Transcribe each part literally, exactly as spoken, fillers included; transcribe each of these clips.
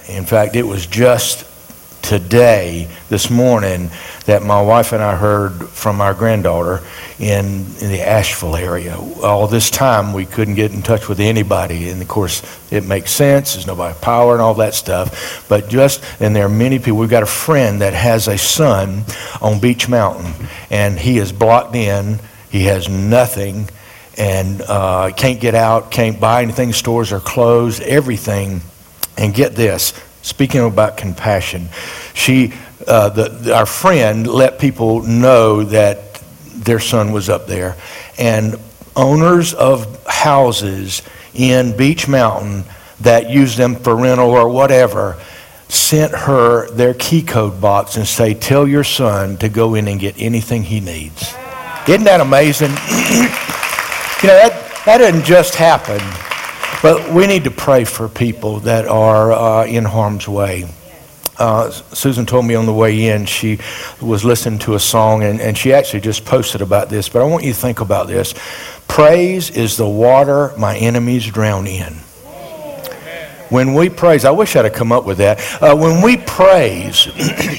In fact, it was just today, this morning, that my wife and I heard from our granddaughter in, in the Asheville area. All this time, we couldn't get in touch with anybody. And of course, it makes sense. There's nobody power and all that stuff. But just, and there are many people. We've got a friend that has a son on Beach Mountain, and he is blocked in. He has nothing, and uh, can't get out, can't buy anything. Stores are closed, everything. And get this, speaking about compassion, she, uh, the, the, our friend let people know that their son was up there. And owners of houses in Beach Mountain that use them for rental or whatever sent her their key code box and say, tell your son to go in and get anything he needs. Isn't that amazing? You know, that, that didn't just happen. But we need to pray for people that are uh, in harm's way. Uh, Susan told me on the way in, she was listening to a song, and, and she actually just posted about this, but I want you to think about this. Praise is the water my enemies drown in. When we praise, I wish I'd have come up with that. Uh, when we praise,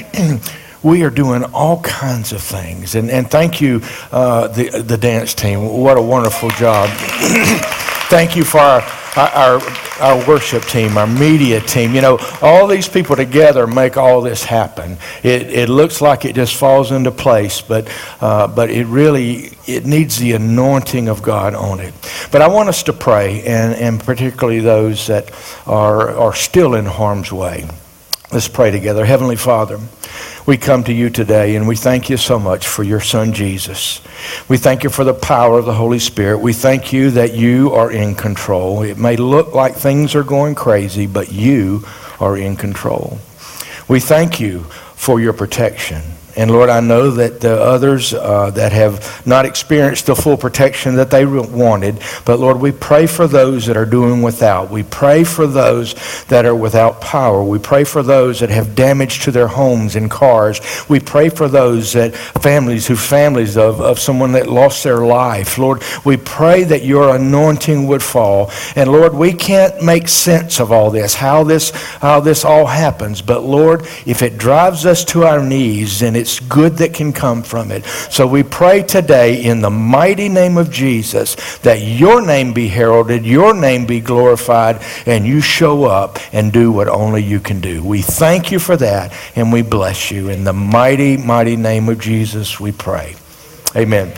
we are doing all kinds of things. And, and thank you, uh, the, the dance team. What a wonderful job. Thank you for our, our our worship team, our media team. You know, all these people together make all this happen. It it looks like it just falls into place, but uh, but it really, it needs the anointing of God on it. But I want us to pray, and, and particularly those that are are still in harm's way. Let's pray together. Heavenly Father, we come to you today, and we thank you so much for your Son, Jesus. We thank you for the power of the Holy Spirit. We thank you that you are in control. It may look like things are going crazy, but you are in control. We thank you for your protection. And Lord, I know that the others uh, that have not experienced the full protection that they wanted, but Lord, we pray for those that are doing without. We pray for those that are without power. We pray for those that have damage to their homes and cars. We pray for those that families who families of, of someone that lost their life. Lord, we pray that your anointing would fall. And Lord, we can't make sense of all this, how this, how this all happens. But Lord, if it drives us to our knees, and it's It's good that can come from it. So we pray today in the mighty name of Jesus that your name be heralded, your name be glorified, and you show up and do what only you can do. We thank you for that, and we bless you. In the mighty, mighty name of Jesus, we pray. Amen.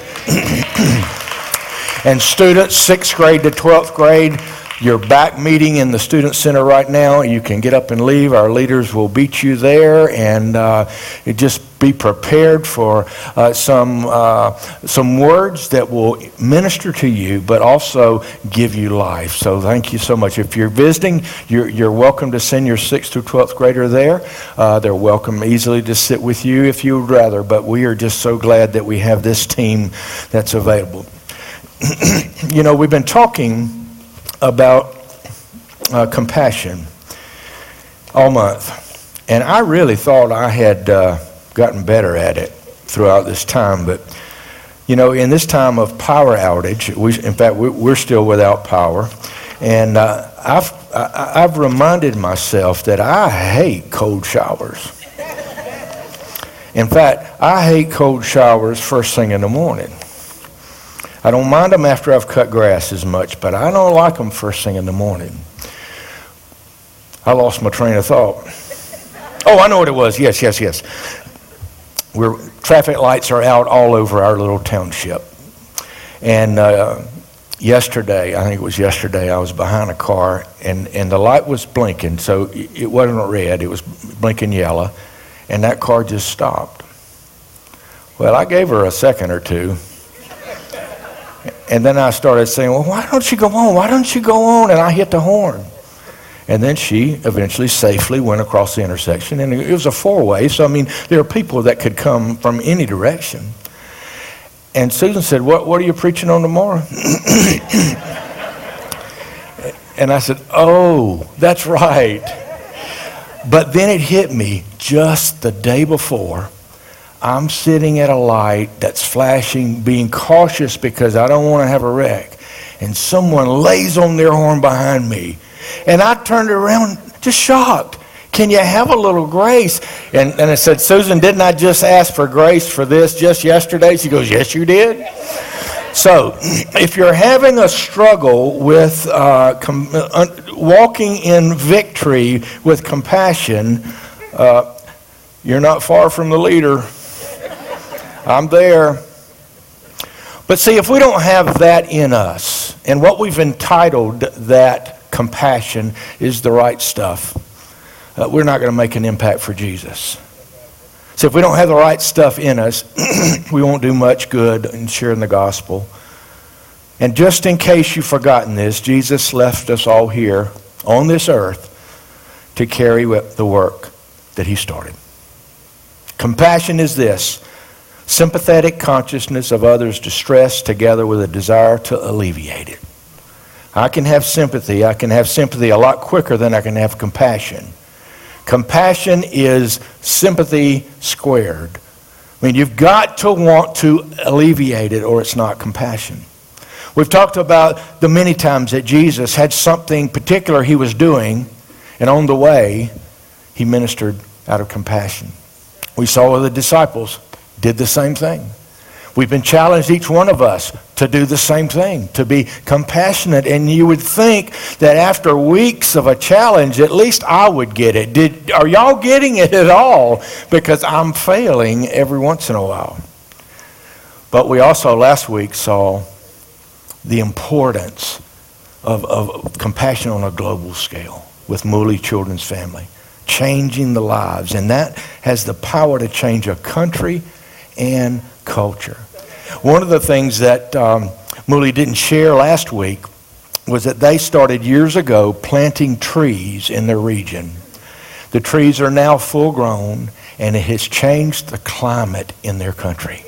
And students, sixth grade to twelfth grade, you're back meeting in the Student Center right now. You can get up and leave. Our leaders will beat you there, and uh, just be prepared for uh, some uh, some words that will minister to you, but also give you life. So thank you so much. If you're visiting, you're, you're welcome to send your sixth through twelfth grader there. Uh, they're welcome easily to sit with you if you would rather, but we are just so glad that we have this team that's available. You know, we've been talking about uh, compassion all month, and I really thought I had uh, gotten better at it throughout this time. But you know, in this time of power outage, we, in fact, we're still without power, and uh, I've I've reminded myself that I hate cold showers. In fact, I hate cold showers first thing in the morning. I don't mind them after I've cut grass as much, but I don't like them first thing in the morning. I lost my train of thought. Oh, I know what it was. Yes, yes, yes. We're, traffic lights are out all over our little township. And uh, yesterday, I think it was yesterday, I was behind a car, and, and the light was blinking, so it wasn't red, it was blinking yellow, and that car just stopped. Well, I gave her a second or two. And then I started saying, well, why don't you go on? Why don't you go on? And I hit the horn. And then she eventually safely went across the intersection. And it was a four-way. So, I mean, there are people that could come from any direction. And Susan said, what, what are you preaching on tomorrow? And I said, oh, that's right. But then it hit me just the day before. I'm sitting at a light that's flashing, being cautious because I don't want to have a wreck. And someone lays on their horn behind me. And I turned around just shocked. Can you have a little grace? And, and I said, Susan, didn't I just ask for grace for this just yesterday? She goes, yes, you did. So if you're having a struggle with uh, com- uh, walking in victory with compassion, uh, you're not far from the leader. I'm there. But see, if we don't have that in us, and what we've entitled that compassion is the right stuff, uh, we're not going to make an impact for Jesus. So if we don't have the right stuff in us, we won't do much good in sharing the gospel. And just in case you've forgotten this, Jesus left us all here on this earth to carry the work that he started. Compassion is this: sympathetic consciousness of others' distress together with a desire to alleviate it. I can have sympathy. I can have sympathy a lot quicker than I can have compassion. Compassion is sympathy squared. I mean, you've got to want to alleviate it, or it's not compassion. We've talked about the many times that Jesus had something particular he was doing, and on the way, he ministered out of compassion. We saw where the disciples did the same thing. We've been challenged, each one of us, to do the same thing, to be compassionate. And you would think that after weeks of a challenge, at least I would get it. Did, are y'all getting it at all? Because I'm failing every once in a while. But we also last week saw the importance of, of compassion on a global scale with Mooley Children's Family, changing the lives. And that has the power to change a country and culture. One of the things that um, Mooley didn't share last week was that they started years ago planting trees in their region. The trees are now full grown, and it has changed the climate in their country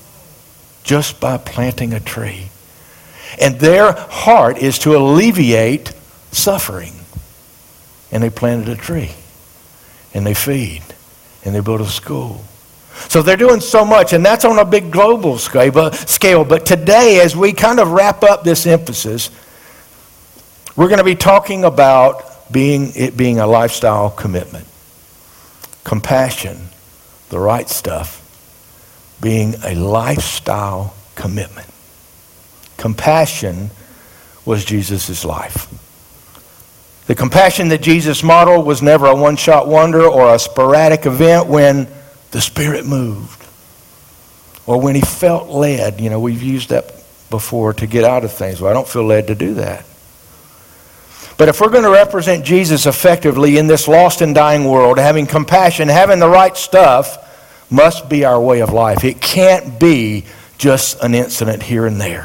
just by planting a tree. And their heart is to alleviate suffering. And they planted a tree, and they feed, and they build a school. So they're doing so much, and that's on a big global scale. But today, as we kind of wrap up this emphasis, we're going to be talking about being it being a lifestyle commitment. Compassion, the right stuff, being a lifestyle commitment. Compassion was Jesus' life. The compassion that Jesus modeled was never a one-shot wonder or a sporadic event when the Spirit moved, or when he felt led. You know, we've used that before to get out of things. Well, I don't feel led to do that. But if we're going to represent Jesus effectively in this lost and dying world, having compassion, having the right stuff must be our way of life. It can't be just an incident here and there.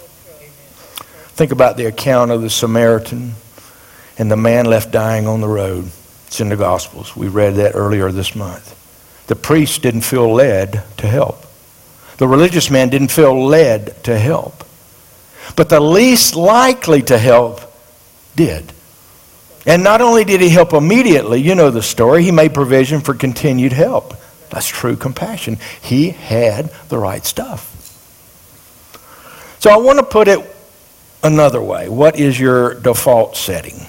Think about the account of the Samaritan and the man left dying on the road. It's in the Gospels. We read that earlier this month. The priest didn't feel led to help. The religious man didn't feel led to help. But the least likely to help did. And not only did he help immediately, you know the story, he made provision for continued help. That's true compassion. He had the right stuff. So I want to put it another way. What is your default setting?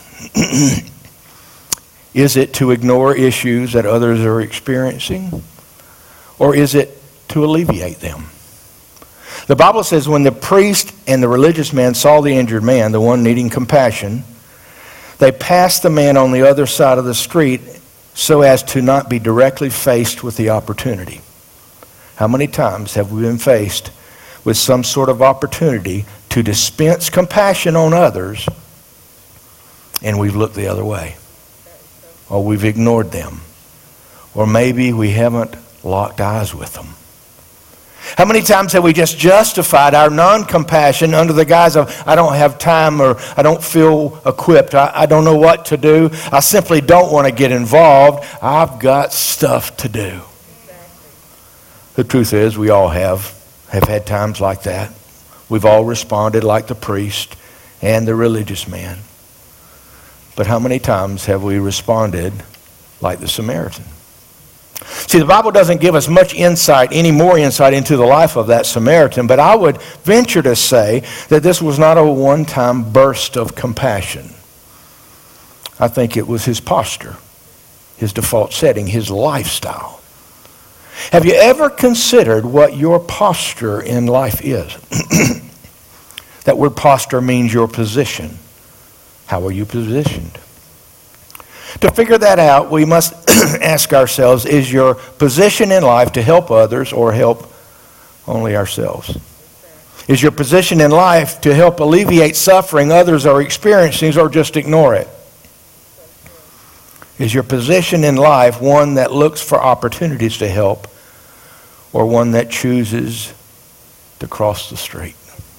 Is it to ignore issues that others are experiencing? Or is it to alleviate them? The Bible says when the priest and the religious man saw the injured man, the one needing compassion, they passed the man on the other side of the street so as to not be directly faced with the opportunity. How many times have we been faced with some sort of opportunity to dispense compassion on others, and we've looked the other way? Or we've ignored them. Or maybe we haven't locked eyes with them. How many times have we just justified our non-compassion under the guise of, I don't have time, or I don't feel equipped, I, I don't know what to do, I simply don't want to get involved, I've got stuff to do. The truth is, we all have, have had times like that. We've all responded like the priest and the religious man. But how many times have we responded like the Samaritan? See, the Bible doesn't give us much insight, any more insight into the life of that Samaritan, but I would venture to say that this was not a one-time burst of compassion. I think it was his posture. his default setting, his lifestyle. Have you ever considered what your posture in life is? That word posture means your position. How are you positioned? To figure that out, we must ask ourselves, is your position in life to help others or help only ourselves? Is your position in life to help alleviate suffering others are experiencing or just ignore it? Is your position in life one that looks for opportunities to help or one that chooses to cross the street?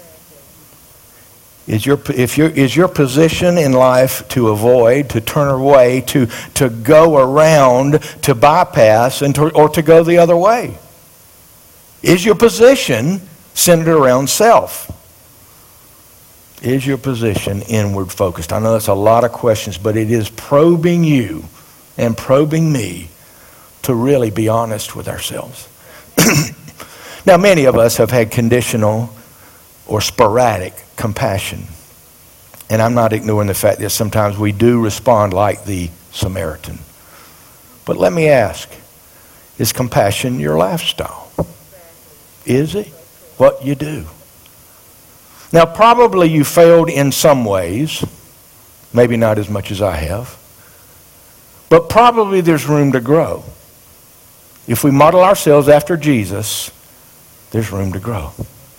Is your, if your, is your position in life to avoid, to turn away, to, to go around, to bypass, and to, or to go the other way? Is your position centered around self? Is your position inward focused? I know that's a lot of questions, but it is probing you and probing me to really be honest with ourselves. Now, many of us have had conditional or sporadic compassion. And I'm not ignoring the fact that sometimes we do respond like the Samaritan. But let me ask, is compassion your lifestyle? Is it what you do? Now, probably you failed in some ways, maybe not as much as I have, but probably there's room to grow. If we model ourselves after Jesus, there's room to grow.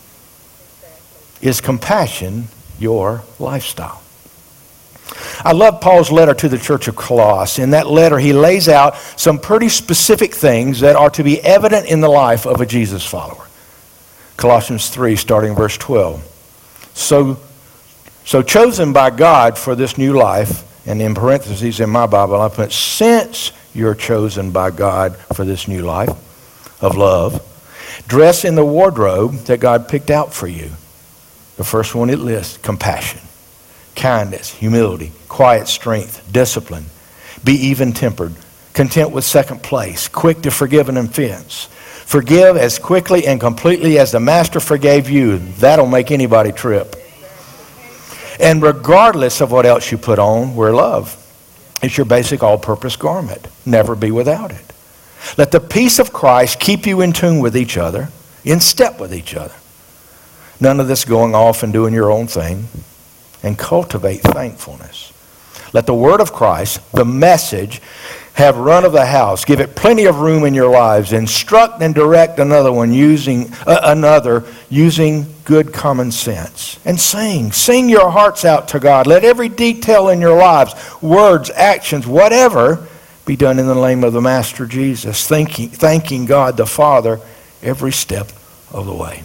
Is compassion your lifestyle? I love Paul's letter to the church of Colossus. In that letter, he lays out some pretty specific things that are to be evident in the life of a Jesus follower. Colossians three, starting verse twelve. So, so chosen by God for this new life, and in parentheses in my Bible, I put, since you're chosen by God for this new life of love, dress in the wardrobe that God picked out for you. The first one it lists, compassion, kindness, humility, quiet strength, discipline. Be even-tempered, content with second place, quick to forgive an offense. Forgive as quickly and completely as the Master forgave you. That'll make anybody trip. And regardless of what else you put on, wear love. It's your basic all-purpose garment. Never be without it. Let the peace of Christ keep you in tune with each other, in step with each other. None of this going off and doing your own thing. And cultivate thankfulness. Let the word of Christ, the message, have run of the house. Give it plenty of room in your lives. Instruct and direct another one using uh, another using good common sense. And sing. Sing your hearts out to God. Let every detail in your lives, words, actions, whatever, be done in the name of the Master Jesus. Thanking, thanking God the Father every step of the way.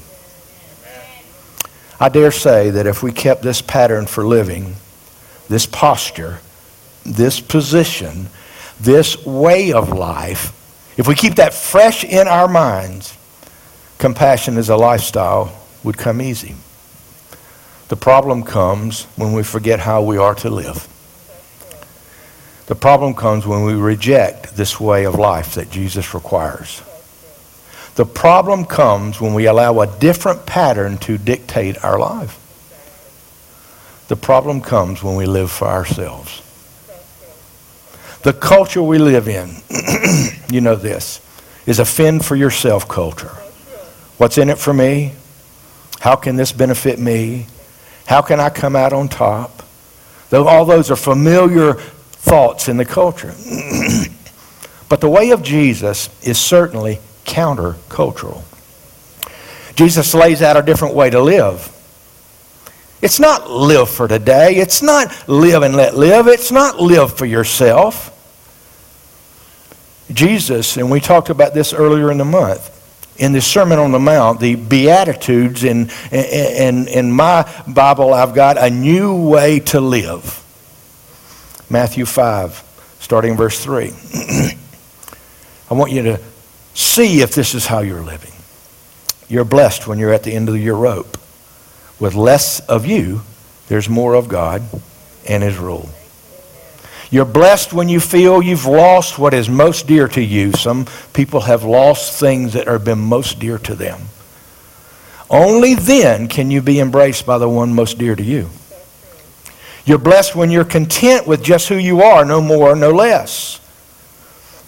I dare say that if we kept this pattern for living, this posture, this position, this way of life, if we keep that fresh in our minds, compassion as a lifestyle would come easy. The problem comes when we forget how we are to live. The problem comes when we reject this way of life that Jesus requires. The problem comes when we allow a different pattern to dictate our life. The problem comes when we live for ourselves. The culture we live in, you know this, is a fend for yourself culture. What's in it for me? How can this benefit me? How can I come out on top? Though all those are familiar thoughts in the culture. But the way of Jesus is certainly counter-cultural. Jesus lays out a different way to live. It's not live for today. It's not live and let live. It's not live for yourself. Jesus, and we talked about this earlier in the month, in the Sermon on the Mount, the Beatitudes, in, in, in my Bible, I've got a new way to live. Matthew five, starting verse three. I want you to see if this is how you're living. You're blessed when you're at the end of your rope. With less of you, there's more of God and His rule. You're blessed when you feel you've lost what is most dear to you. Some people have lost things that have been most dear to them. Only then can you be embraced by the one most dear to you. You're blessed when you're content with just who you are, no more, no less.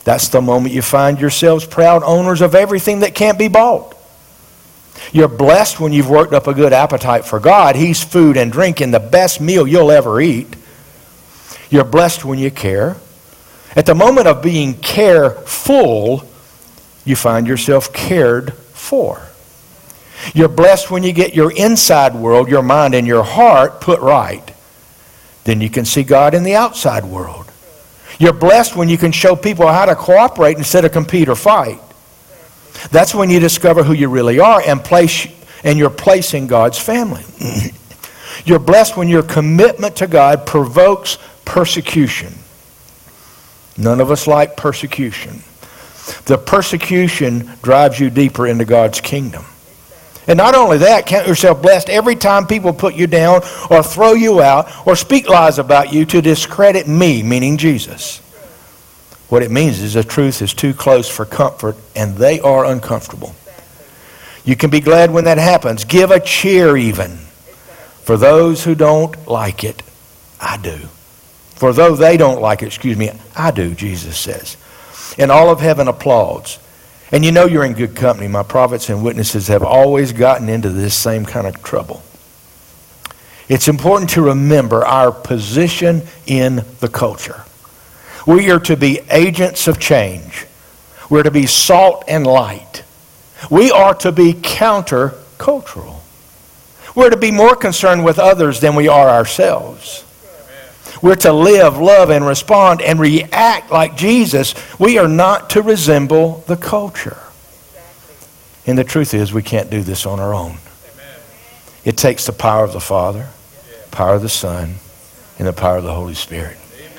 That's the moment you find yourselves proud owners of everything that can't be bought. You're blessed when you've worked up a good appetite for God. He's food and drink and the best meal you'll ever eat. You're blessed when you care. At the moment of being careful, you find yourself cared for. You're blessed when you get your inside world, your mind and your heart put right. Then you can see God in the outside world. You're blessed when you can show people how to cooperate instead of compete or fight. That's when you discover who you really are and place and you're placing God's family. You're blessed when your commitment to God provokes persecution. None of us like persecution. The persecution drives you deeper into God's kingdom. And not only that, count yourself blessed every time people put you down or throw you out or speak lies about you to discredit me, meaning Jesus. What it means is the truth is too close for comfort, and they are uncomfortable. You can be glad when that happens. Give a cheer even. For those who don't like it, I do. For though they don't like it, excuse me, I do, Jesus says. And all of heaven applauds. And you know you're in good company. My prophets and witnesses have always gotten into this same kind of trouble. It's important to remember our position in the culture. We are to be agents of change. We're to be salt and light. We are to be counter-cultural. We're to be more concerned with others than we are ourselves. We're to live, love, and respond and react like Jesus. We are not to resemble the culture. And the truth is, we can't do this on our own. It takes the power of the Father, power of the Son, and the power of the Holy Spirit.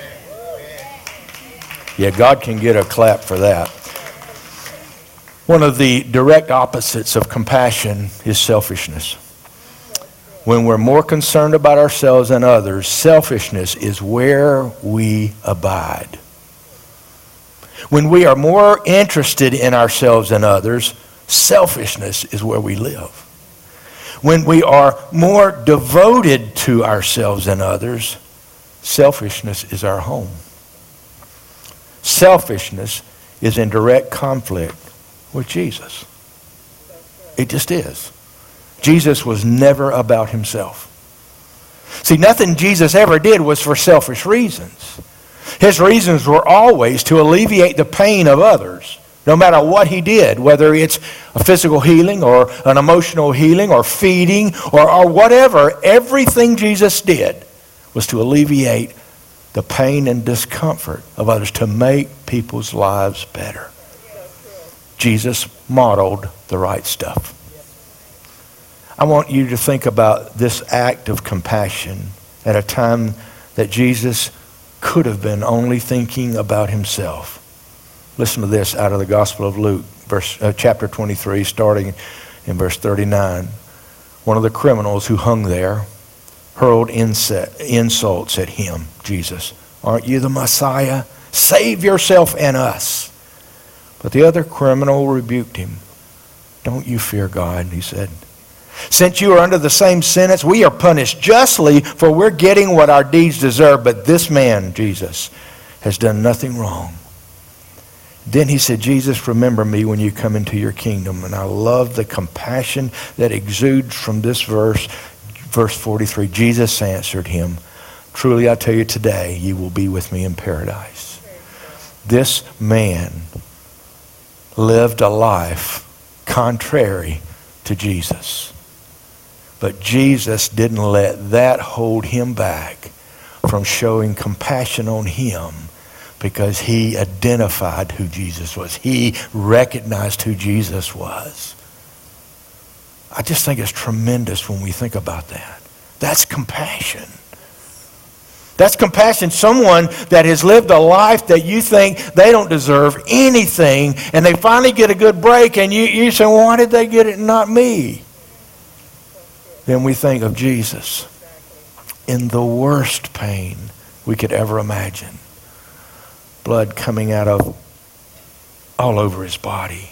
Yeah, God can get a clap for that. One of the direct opposites of compassion is selfishness. When we're more concerned about ourselves than others, selfishness is where we abide. When we are more interested in ourselves than others, selfishness is where we live. When we are more devoted to ourselves than others, selfishness is our home. Selfishness is in direct conflict with Jesus. It just is. Jesus was never about himself. See, nothing Jesus ever did was for selfish reasons. His reasons were always to alleviate the pain of others, no matter what he did, whether it's a physical healing or an emotional healing or feeding or, or whatever. Everything Jesus did was to alleviate the pain and discomfort of others, to make people's lives better. Jesus modeled the right stuff. I want you to think about this act of compassion at a time that Jesus could have been only thinking about himself. Listen to this out of the Gospel of Luke, verse, uh, chapter twenty-three, starting in verse thirty-nine. One of the criminals who hung there hurled insults at him, Jesus. Aren't you the Messiah? Save yourself and us. But the other criminal rebuked him. Don't you fear God, he said. Since you are under the same sentence, we are punished justly, for we're getting what our deeds deserve. But this man, Jesus, has done nothing wrong. Then he said, Jesus, remember me when you come into your kingdom. And I love the compassion that exudes from this verse. Verse forty-three, Jesus answered him, truly I tell you today, you will be with me in paradise. This man lived a life contrary to Jesus. But Jesus didn't let that hold him back from showing compassion on him, because he identified who Jesus was. He recognized who Jesus was. I just think it's tremendous when we think about that. That's compassion. That's compassion. Someone that has lived a life that you think they don't deserve anything, and they finally get a good break, and you, you say, well, why did they get it and not me? Then we think of Jesus in the worst pain we could ever imagine. Blood coming out of all over his body.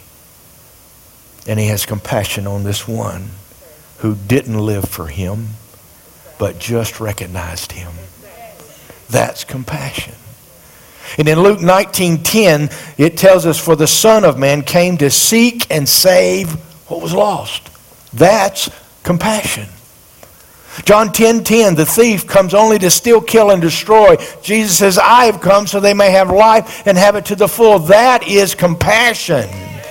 And he has compassion on this one who didn't live for him, but just recognized him. That's compassion. And in Luke nineteen ten, it tells us, for the Son of Man came to seek and save what was lost. That's compassion. John ten ten, the thief comes only to steal, kill, and destroy. Jesus says, I have come so they may have life and have it to the full. That is compassion.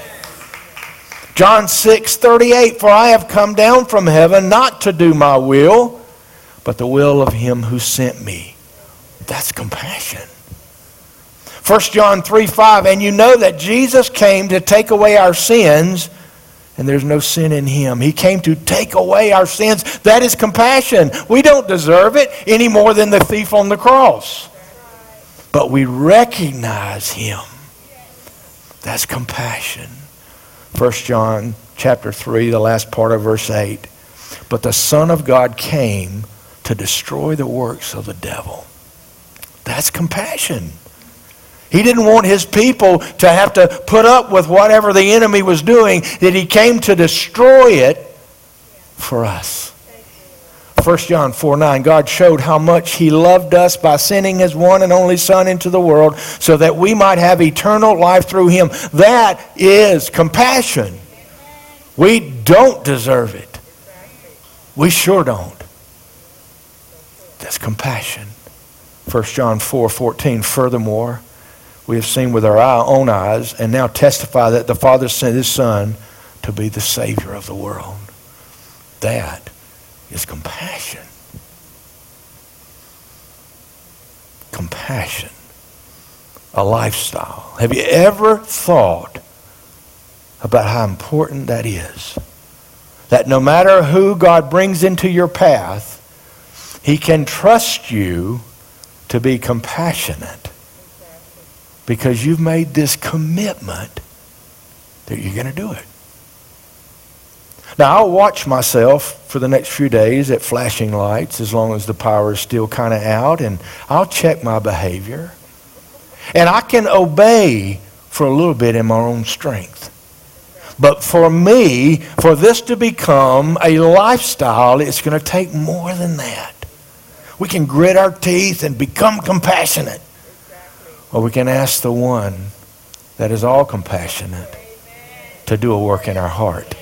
John six thirty-eight, for I have come down from heaven not to do my will, but the will of him who sent me. That's compassion. First John three five, and you know that Jesus came to take away our sins, and there's no sin in him. He came to take away our sins. That is compassion. We don't deserve it any more than the thief on the cross. But we recognize him. That's compassion. First John chapter three, the last part of verse eight. But the Son of God came to destroy the works of the devil. That's compassion. He didn't want his people to have to put up with whatever the enemy was doing, that he came to destroy it for us. First John four nine, God showed how much he loved us by sending his one and only Son into the world so that we might have eternal life through him. That is compassion. We don't deserve it. We sure don't. That's compassion. First John four fourteen, furthermore, we have seen with our own eyes and now testify that the Father sent his Son to be the Savior of the world. That is compassion. Compassion. A lifestyle. Have you ever thought about how important that is? That no matter who God brings into your path, he can trust you to be compassionate. Because you've made this commitment that you're going to do it. Now, I'll watch myself for the next few days at flashing lights as long as the power is still kind of out, and I'll check my behavior. And I can obey for a little bit in my own strength. But for me, for this to become a lifestyle, it's going to take more than that. We can grit our teeth and become compassionate. Or we can ask the one that is all compassionate to do a work in our heart.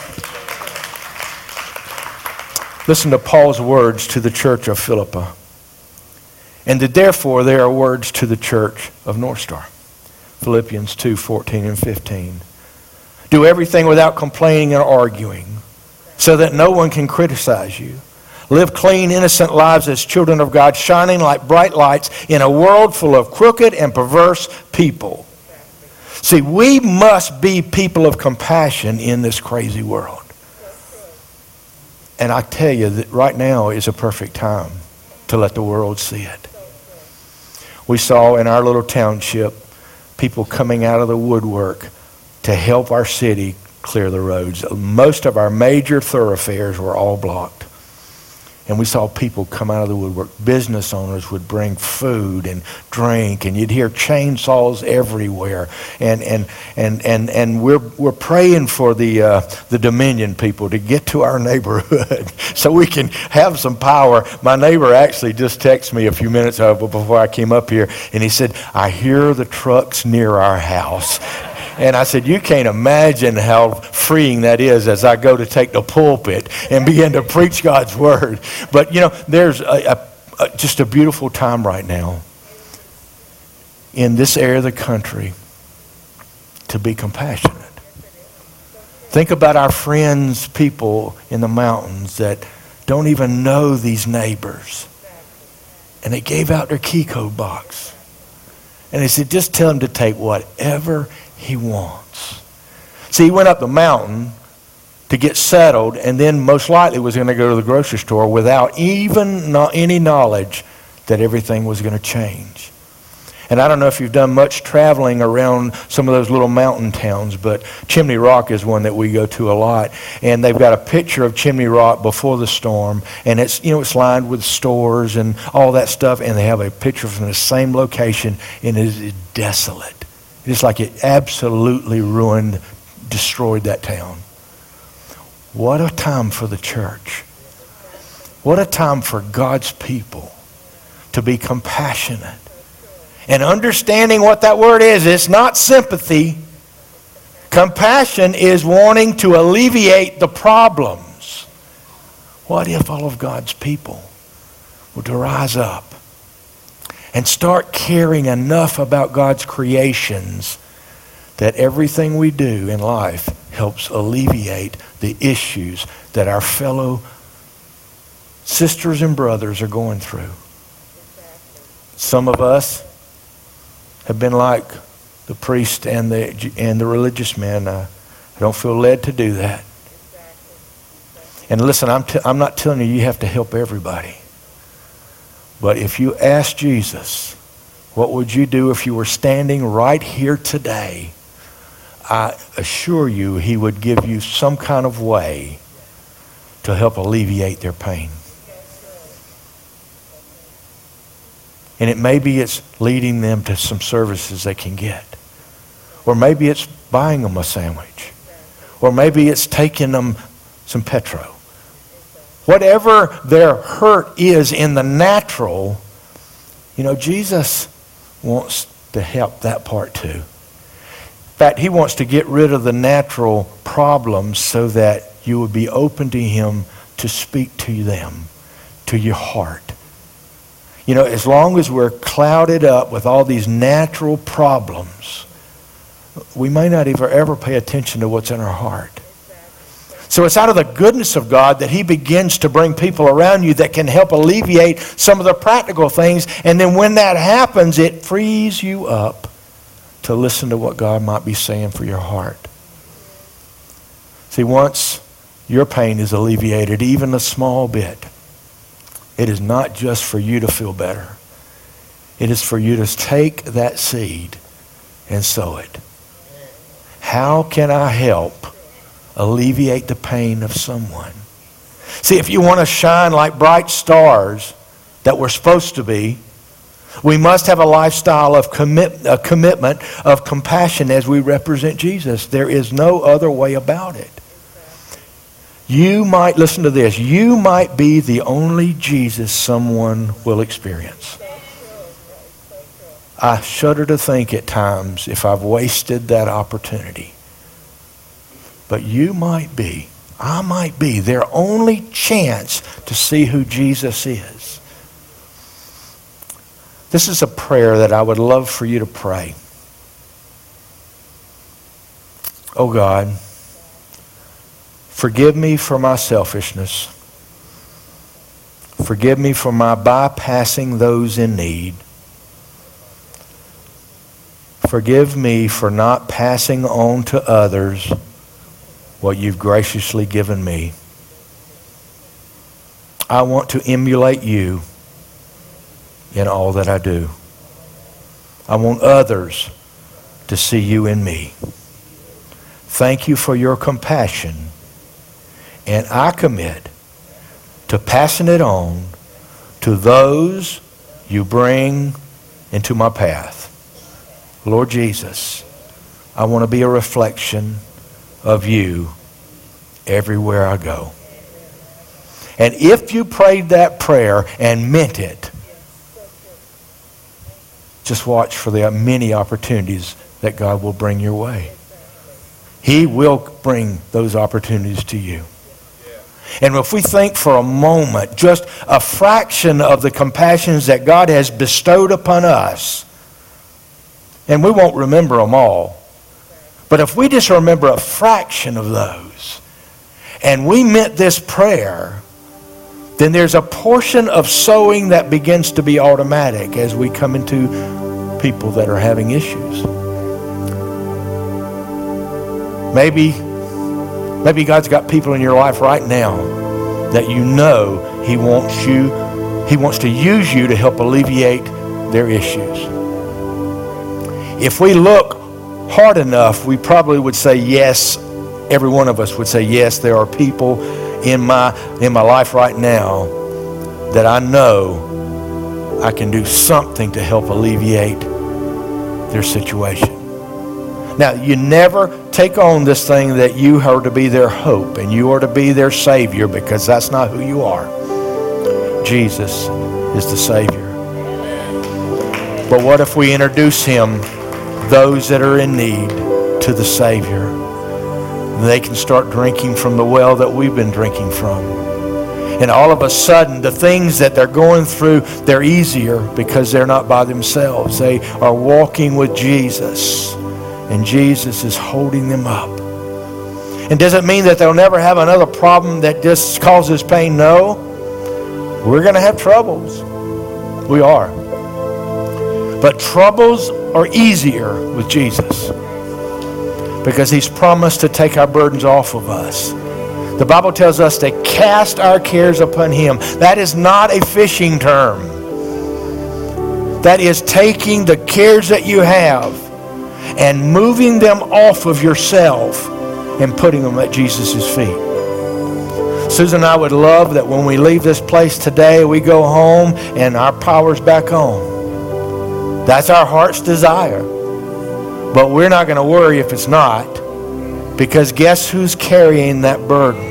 Listen to Paul's words to the church of Philippi. And that therefore there are words to the church of North Star. Philippians two fourteen and fifteen. Do everything without complaining or arguing, so that no one can criticize you. Live clean, innocent lives as children of God, shining like bright lights in a world full of crooked and perverse people. See, we must be people of compassion in this crazy world. And I tell you that right now is a perfect time to let the world see it. We saw in our little township people coming out of the woodwork to help our city clear the roads. Most of our major thoroughfares were all blocked. And we saw people come out of the woodwork. Business owners would bring food and drink, and you'd hear chainsaws everywhere. And and and and and we're we're praying for the uh, the Dominion people to get to our neighborhood so we can have some power. My neighbor actually just texted me a few minutes ago before I came up here, and he said, "I hear the trucks near our house." And I said, you can't imagine how freeing that is as I go to take the pulpit and begin to preach God's word. But, you know, there's a, a, a, just a beautiful time right now in this area of the country to be compassionate. Think about our friends, people in the mountains that don't even know these neighbors. And they gave out their key code box. And they said, just tell him to take whatever he wants. See, he went up the mountain to get settled, and then most likely was going to go to the grocery store without even not any knowledge that everything was going to change. And I don't know if you've done much traveling around some of those little mountain towns, but Chimney Rock is one that we go to a lot. And they've got a picture of Chimney Rock before the storm, and it's, you know, it's lined with stores and all that stuff, and they have a picture from the same location, and it is desolate. It's like it absolutely ruined, destroyed that town. What a time for the church. What a time for God's people to be compassionate And understanding what that word is, it's not sympathy. Compassion is wanting to alleviate the problems. What if all of God's people were to rise up and start caring enough about God's creations that everything we do in life helps alleviate the issues that our fellow sisters and brothers are going through? Some of us have been like the priest and the and the religious man. Uh, I don't feel led to do that. And listen, I'm t- I'm not telling you you have to help everybody. But if you ask Jesus, what would you do if you were standing right here today? I assure you he would give you some kind of way to help alleviate their pain. And it maybe it's leading them to some services they can get. Or maybe it's buying them a sandwich. Or maybe it's taking them some petrol. Whatever their hurt is in the natural, you know, Jesus wants to help that part too. In fact, he wants to get rid of the natural problems so that you would be open to him to speak to them, to your heart. You know, as long as we're clouded up with all these natural problems, we may not ever, ever pay attention to what's in our heart. So it's out of the goodness of God that he begins to bring people around you that can help alleviate some of the practical things. And then when that happens, it frees you up to listen to what God might be saying for your heart. See, once your pain is alleviated, even a small bit, it is not just for you to feel better. It is for you to take that seed and sow it. How can I help alleviate the pain of someone? See, if you want to shine like bright stars that we're supposed to be, we must have a lifestyle of commit, a commitment of compassion as we represent Jesus. There is no other way about it. You might, listen to this, you might be the only Jesus someone will experience. I shudder to think at times if I've wasted that opportunity. But you might be, I might be their only chance to see who Jesus is. This is a prayer that I would love for you to pray. Oh God, forgive me for my selfishness. Forgive me for my bypassing those in need. Forgive me for not passing on to others what you've graciously given me. I want to emulate you in all that I do. I want others to see you in me. Thank you for your compassion. And I commit to passing it on to those you bring into my path. Lord Jesus, I want to be a reflection of you everywhere I go. And if you prayed that prayer and meant it, just watch for the many opportunities that God will bring your way. He will bring those opportunities to you. And if we think for a moment, just a fraction of the compassions that God has bestowed upon us, and we won't remember them all, but if we just remember a fraction of those, and we meant this prayer, then there's a portion of sowing that begins to be automatic as we come into people that are having issues. Maybe, maybe God's got people in your life right now that you know He wants you, He wants to use you to help alleviate their issues. If we look hard enough, we probably would say yes. Every one of us would say yes. There are people in my in my life right now that I know I can do something to help alleviate their situation. Now, you never take on this thing that you are to be their hope and you are to be their Savior, because that's not who you are. Jesus is the Savior. But what if we introduce him, those that are in need, to the Savior? They can start drinking from the well that we've been drinking from. And all of a sudden, the things that they're going through, they're easier because they're not by themselves. They are walking with Jesus, and Jesus is holding them up. And does it mean that they'll never have another problem that just causes pain? No. We're going to have troubles. We are. But troubles are easier with Jesus because he's promised to take our burdens off of us. The Bible tells us to cast our cares upon him. That is not a fishing term. That is taking the cares that you have and moving them off of yourself and putting them at Jesus' feet. Susan and I would love that when we leave this place today, we go home and our power's back on. That's our heart's desire. But we're not going to worry if it's not, because guess who's carrying that burden?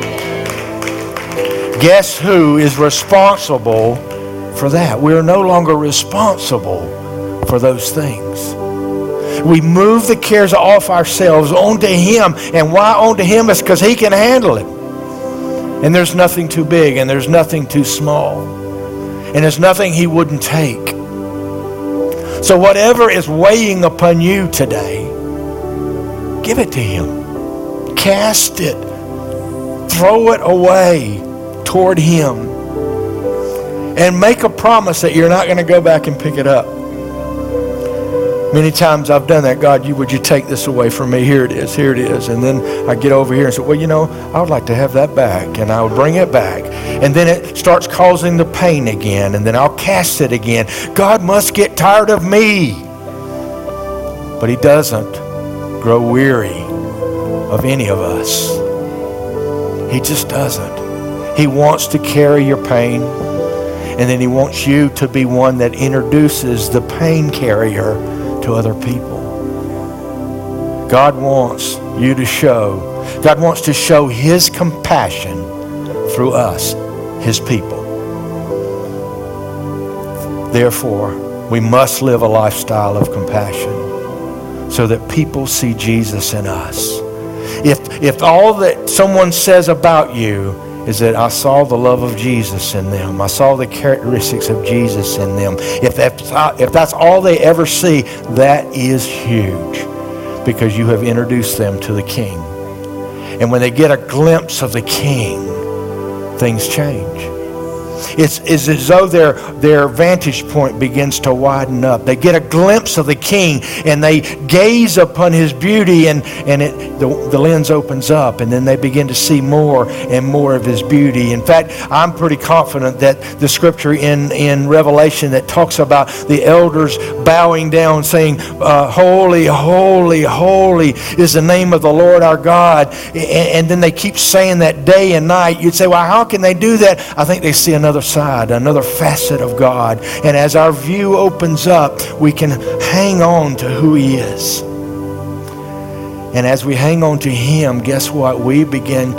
Guess who is responsible for that? We're no longer responsible for those things. We move the cares off ourselves onto him. And why onto him? It's because he can handle it. And there's nothing too big and there's nothing too small. And there's nothing he wouldn't take. So whatever is weighing upon you today, give it to him. Cast it. Throw it away toward him. And make a promise that you're not going to go back and pick it up. Many times I've done that. God, you, would you take this away from me? Here it is, here it is. And then I get over here and say, well, you know, I would like to have that back. And I would bring it back. And then it starts causing the pain again. And then I'll cast it again. God must get tired of me. But he doesn't grow weary of any of us. He just doesn't. He wants to carry your pain. And then he wants you to be one that introduces the pain carrier to other people. God wants you to show, God wants to show his compassion through us, his people. Therefore, we must live a lifestyle of compassion so that people see Jesus in us. If, if all that someone says about you is that I saw the love of Jesus in them, I saw the characteristics of Jesus in them, if that's, if that's all they ever see, that is huge, because you have introduced them to the King. And when they get a glimpse of the King, things change. It's, it's as though their, their vantage point begins to widen up. They get a glimpse of the King and they gaze upon his beauty, and, and it, the, the lens opens up, and then they begin to see more and more of his beauty. In fact, I'm pretty confident that the scripture in, in Revelation that talks about the elders bowing down saying, uh, holy, holy, holy is the name of the Lord our God. And, and then they keep saying that day and night. You'd say, well, how can they do that? I think they see another side, another facet of God. And as our view opens up, we can hang on to who he is. And as we hang on to him, guess what? We begin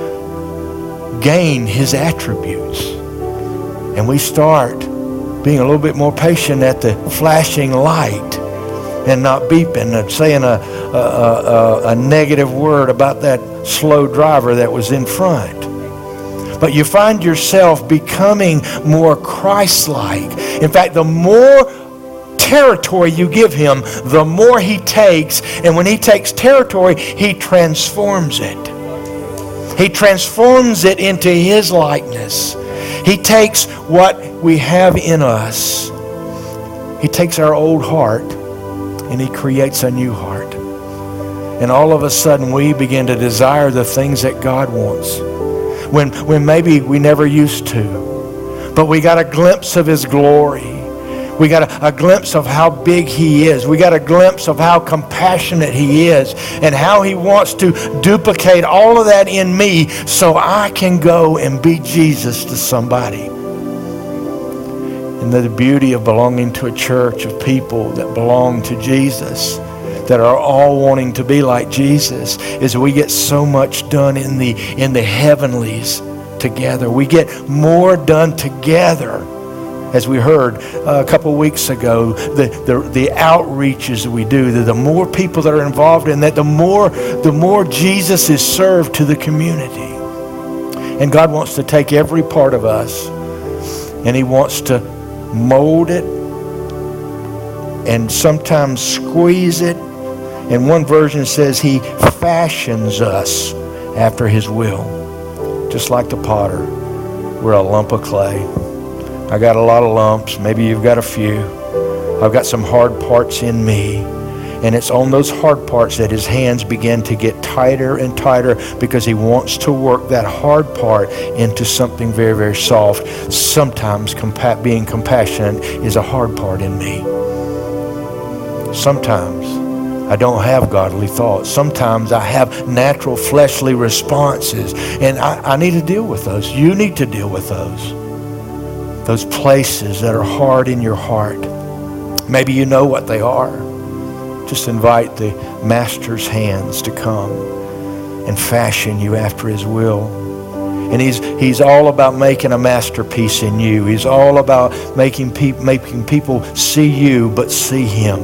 to gain his attributes. And we start being a little bit more patient at the flashing light and not beeping and saying a, a, a, a negative word about that slow driver that was in front. But you find yourself becoming more Christ-like. In fact, the more territory you give him, the more he takes. And when he takes territory, he transforms it. He transforms it into his likeness. He takes what we have in us. He takes our old heart and he creates a new heart. And all of a sudden we begin to desire the things that God wants. When, when maybe we never used to. But we got a glimpse of his glory. We got a, a glimpse of how big he is. We got a glimpse of how compassionate he is and how he wants to duplicate all of that in me so I can go and be Jesus to somebody. And the beauty of belonging to a church of people that belong to Jesus, that are all wanting to be like Jesus, is we get so much done in the in the heavenlies together. We get more done together as we heard uh, a couple weeks ago, the, the, the outreaches that we do, the, the more people that are involved in that, the more, the more Jesus is served to the community. And God wants to take every part of us, and he wants to mold it and sometimes squeeze it. And one version says he fashions us after his will, just like the potter. We're a lump of clay. I got a lot of lumps. Maybe you've got a few. I've got some hard parts in me. And it's on those hard parts that his hands begin to get tighter and tighter, because he wants to work that hard part into something very, very soft. Sometimes compa- being compassionate is a hard part in me. Sometimes I don't have godly thoughts. Sometimes I have natural fleshly responses, and I, I need to deal with those. You need to deal with those. Those places that are hard in your heart. Maybe you know what they are. Just invite the Master's hands to come and fashion you after his will. And he's he's all about making a masterpiece in you. He's all about making, pe- making people see you but see him.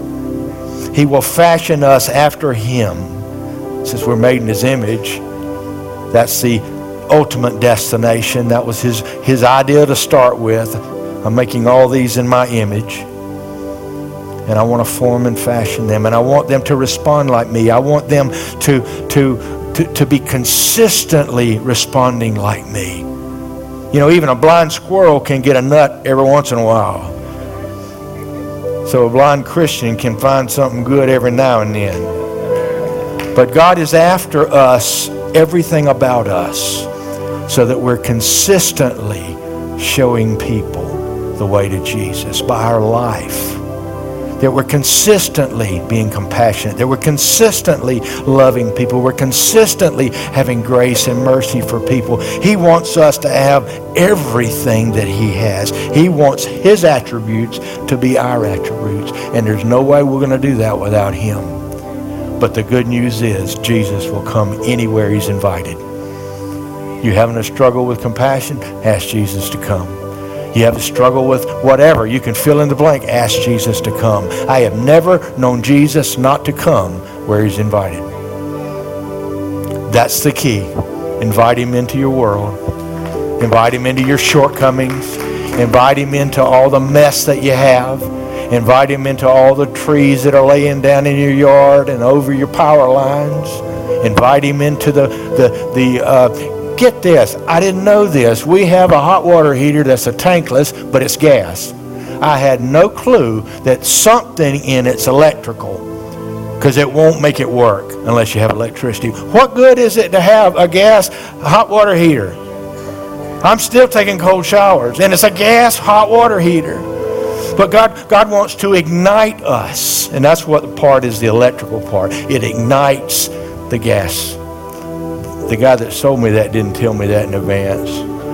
He will fashion us after him. Since we're made in his image, that's the ultimate destination. That was his his idea to start with. I'm making all these in my image, and I want to form and fashion them, and I want them to respond like me. I want them to to to, to be consistently responding like me. You know, even a blind squirrel can get a nut every once in a while. So a blind Christian can find something good every now and then. But God is after us, everything about us, so that we're consistently showing people the way to Jesus by our life. That we're consistently being compassionate. That we're consistently loving people. We're consistently having grace and mercy for people. He wants us to have everything that he has. He wants his attributes to be our attributes. And there's no way we're going to do that without him. But the good news is Jesus will come anywhere he's invited. You having a struggle with compassion? Ask Jesus to come. You have a struggle with whatever, you can fill in the blank. Ask Jesus to come. I have never known Jesus not to come where he's invited. That's the key. Invite him into your world. Invite him into your shortcomings. Invite him into all the mess that you have. Invite him into all the trees that are laying down in your yard and over your power lines. Invite him into the, the, the uh, get this, I didn't know this. We have a hot water heater that's a tankless, but it's gas. I had no clue that something in it's electrical, because it won't make it work unless you have electricity. What good is it to have a gas hot water heater? I'm still taking cold showers, and it's a gas hot water heater. But God, God wants to ignite us, and that's what the part is, the electrical part. It ignites the gas. The guy that sold me that didn't tell me that in advance.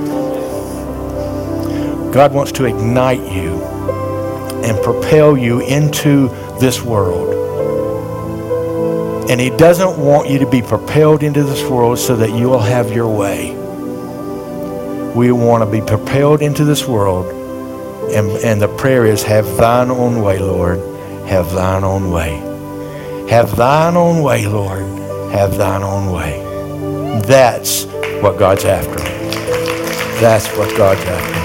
God wants to ignite you and propel you into this world. And he doesn't want you to be propelled into this world so that you will have your way. We want to be propelled into this world, and, and the prayer is, have thine own way, Lord. Have thine own way. Have thine own way, Lord. Have thine own way. That's what God's after. That's what God's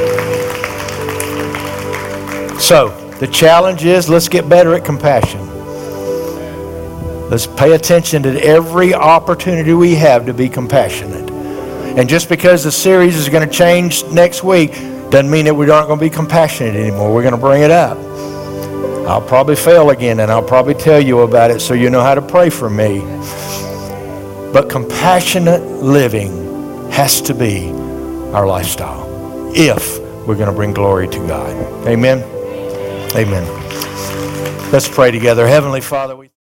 after. So, the challenge is, let's get better at compassion. Let's pay attention to every opportunity we have to be compassionate. And just because the series is going to change next week, doesn't mean that we aren't going to be compassionate anymore. We're going to bring it up. I'll probably fail again, and I'll probably tell you about it so you know how to pray for me. But compassionate living has to be our lifestyle if we're going to bring glory to God. Amen? Amen. Let's pray together. Heavenly Father, we